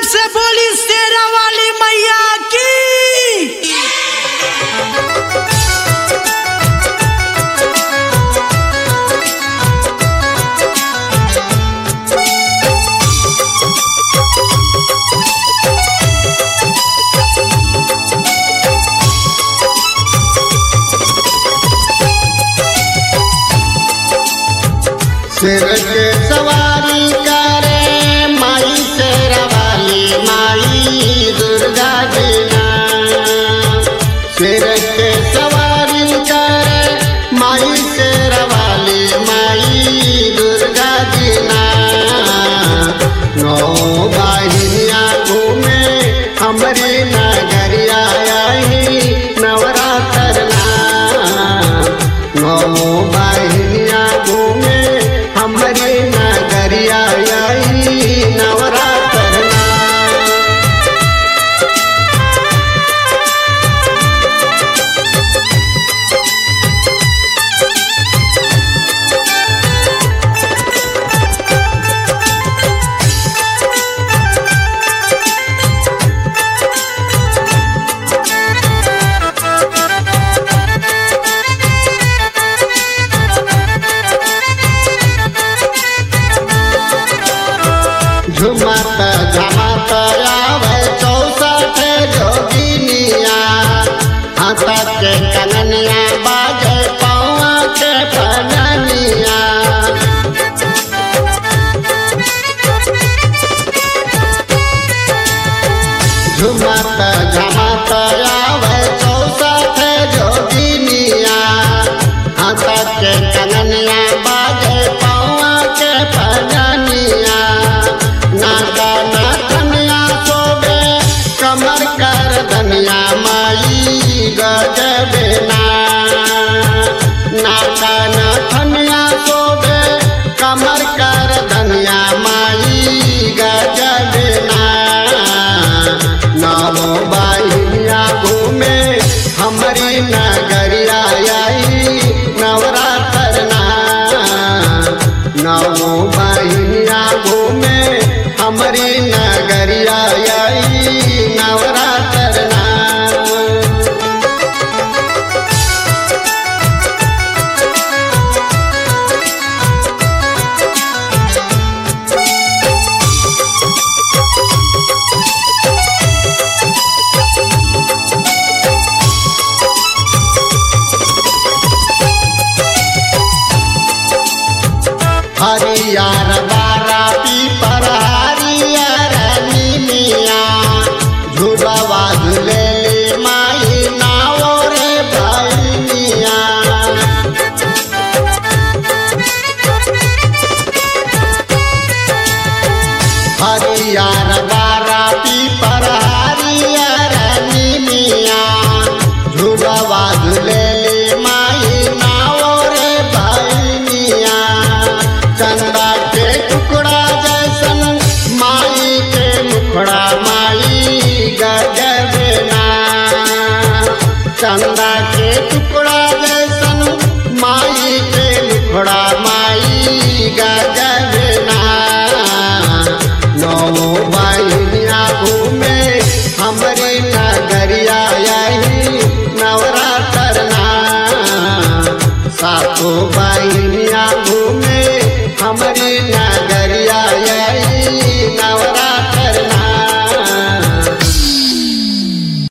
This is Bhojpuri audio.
से बोली शेरा वाली मैया की। सिर के सवारी करे माई शेरा वाली माई दुर्गा जीना। सिर के सवारी करे माई शेरा वाली माई दुर्गा जीना। नौ बाहिनिया घूमे हमरे नगरिया आई नवरात्र ना। नौ बाहिनिया घूमे हमरे नगरिया आई नवरात्र ना। झुमत झमत आवे 64 जोगिनिया। हाथ के कननिया बाजे पौआ के पननिया। झुमत झमत आवे 64 जोगिनिया। हाथ के कननिया बाजे पौआ के पननिया। नाका नाथनिया सोबे कमर कर धनिया माई गजबे ना। नाका नाथनिया सोबे कमर कर धनिया माई गजबे ना। नौ बाहिनिया घूमे हमारी नगरिया आई नवरात्र ना। नौ बाहिनिया घूमे हमारी नगरिया आई नवरात्र ना। हरियर बारा पीपर हरियर नीमिया। झुलवा झुलेली माई नाओ रे भैनिया। हरियर बारा पीपर हरियर नीमिया। झुलवा झुलेली माई नाओ रे भैनिया। चंदा के टुकड़ा जैसन माई के मुखड़ा माई गजबे ना। चंदा के टुकड़ा जैसन माई के मुखड़ा माई गजबे ना। नौ बाई